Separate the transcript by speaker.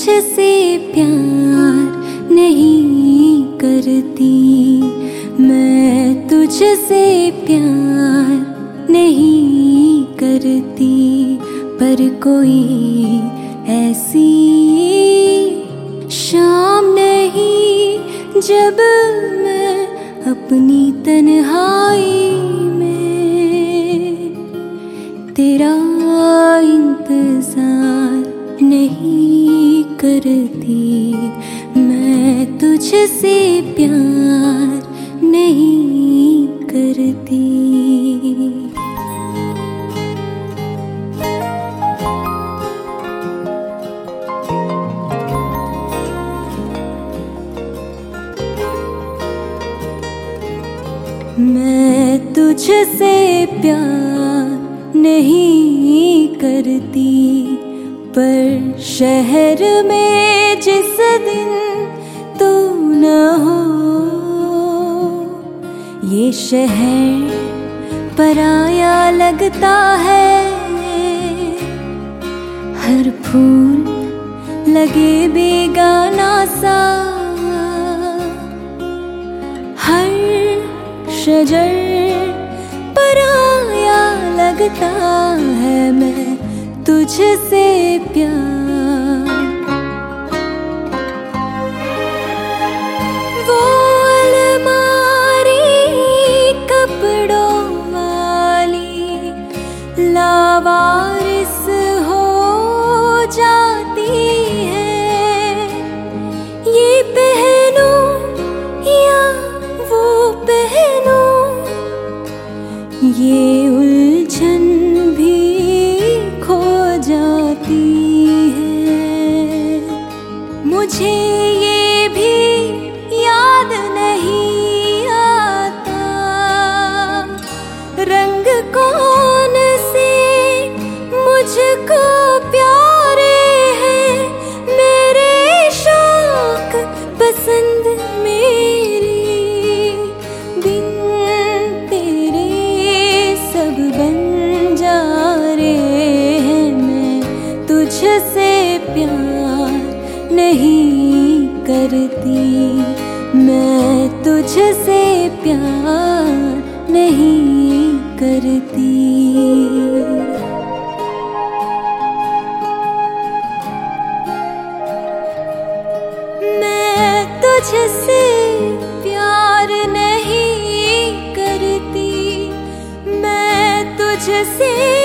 Speaker 1: तुझसे प्यार नहीं करती, मैं तुझसे प्यार नहीं करती, पर कोई ऐसी शाम नहीं जब मैं अपनी तन्हाई में तेरा इंतजार नहीं करती, मैं तुझसे प्यार नहीं करती। मैं तुझसे प्यार नहीं करती, पर शहर में जिस दिन तू न हो, ये शहर पराया लगता है। हर फूल लगे बेगाना सा, हर शजर पराया लगता है। मैं तुझसे प्यार, वो अलमारी कपड़ों वाली लावारिस हो जाती है। ये पहनूं या वो पहनूं, ये उलझन भी खो जाती है। मुझे ये भी याद नहीं आता, रंग कौन से मुझको प्यारे हैं। मेरे शौक पसंद मेरी बिन तेरे सब बन जा रहे हैं। मैं तुझसे प्यार नहीं करती, मैं तुझसे प्यार नहीं करती। मैं तुझसे प्यार नहीं करती, मैं तुझसे